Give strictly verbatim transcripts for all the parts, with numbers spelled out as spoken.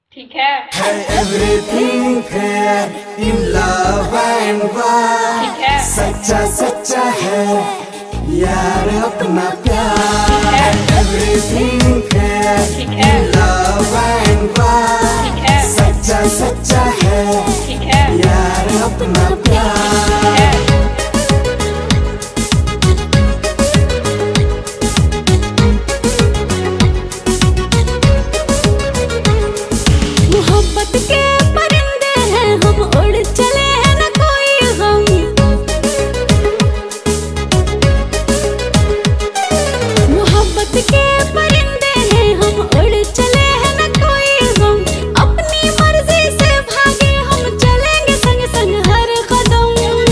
ठीक है। Hey, everything fair in love and war. ठीक है। सच्चा सच्चा है यार अपना प्यार। Everything fair in love and war. ठीक है। सच्चा सच्चा है ठीक है। यार अपना प्यार। मोहब्बत के परिंदे हैं हम, उड़ चले हैं न कोई हम। मोहब्बत के परिंदे हैं हम, उड़ चले हैं न कोई हम। अपनी मर्जी से भागे हम, चलेंगे संग संग हर कदम।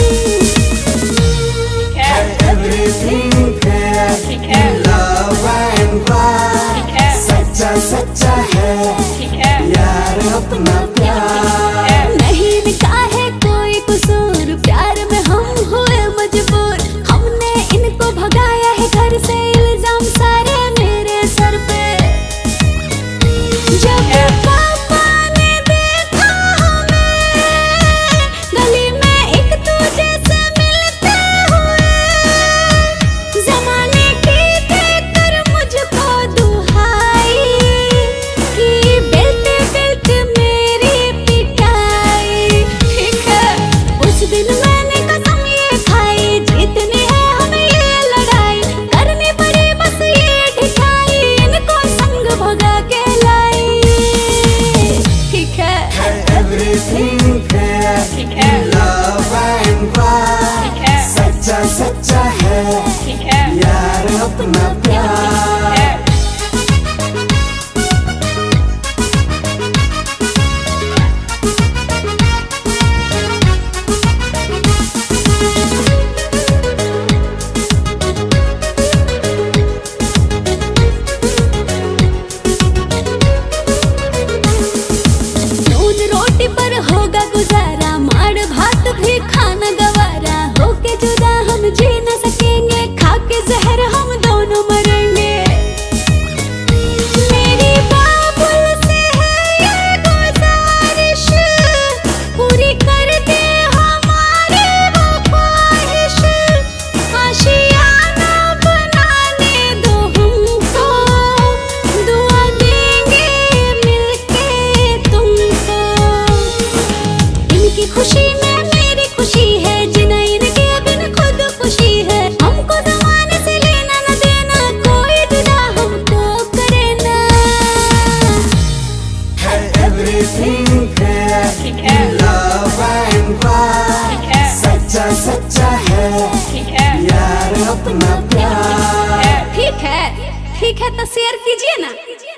Everything fair in love and war. सच्चा सच्चा है यार अपना प्यार। नहीं निकाहे कोई कसूर, प्यार में हम हुए मजबूर। हमने इनको भगाया है घर से, इल्जाम सारे मेरे सर पे। जब पापा ने देखा हमें गली में एक दूजे से मिलते हुए, जमाने की देखकर मुझको दुहाई कि बेलते बेलते मेरी पिटाई। ठीक है, उस दिन मैंने कसम ये खाई, जीतनी है हमें ये लड़ाई। करनी पड़ी बस ये ढिठाई, इनको संग भगा के लाई। ठीक है। Everything fair in love and war. सच्चा सच्चा है यार अपना प्यार। नून रोटी पर होगा गुजारा, माड़ भात भी खाना गवारा। होके जुदा हम जी न सकेंगे, खाके जहर हम दोनों मरेंगे। मेरी बाबुल से है ये गुजारिश, पूरी कर दे हमारी वो ख्वाहिश। आशियाना बनाने दो हमको, दुआ देंगे मिलके तुमको। इनकी खुशी में मेरी खुशी है, जिना इनके बिन खुद खुशी है। हमको जमाने से लेना न देना, कोई जुदा हमको करे ना। Everything fair in love and war. सच्चा सच्चा है यार अपना प्यार। ठीक है, ठीक है तो शेयर कीजिए ना।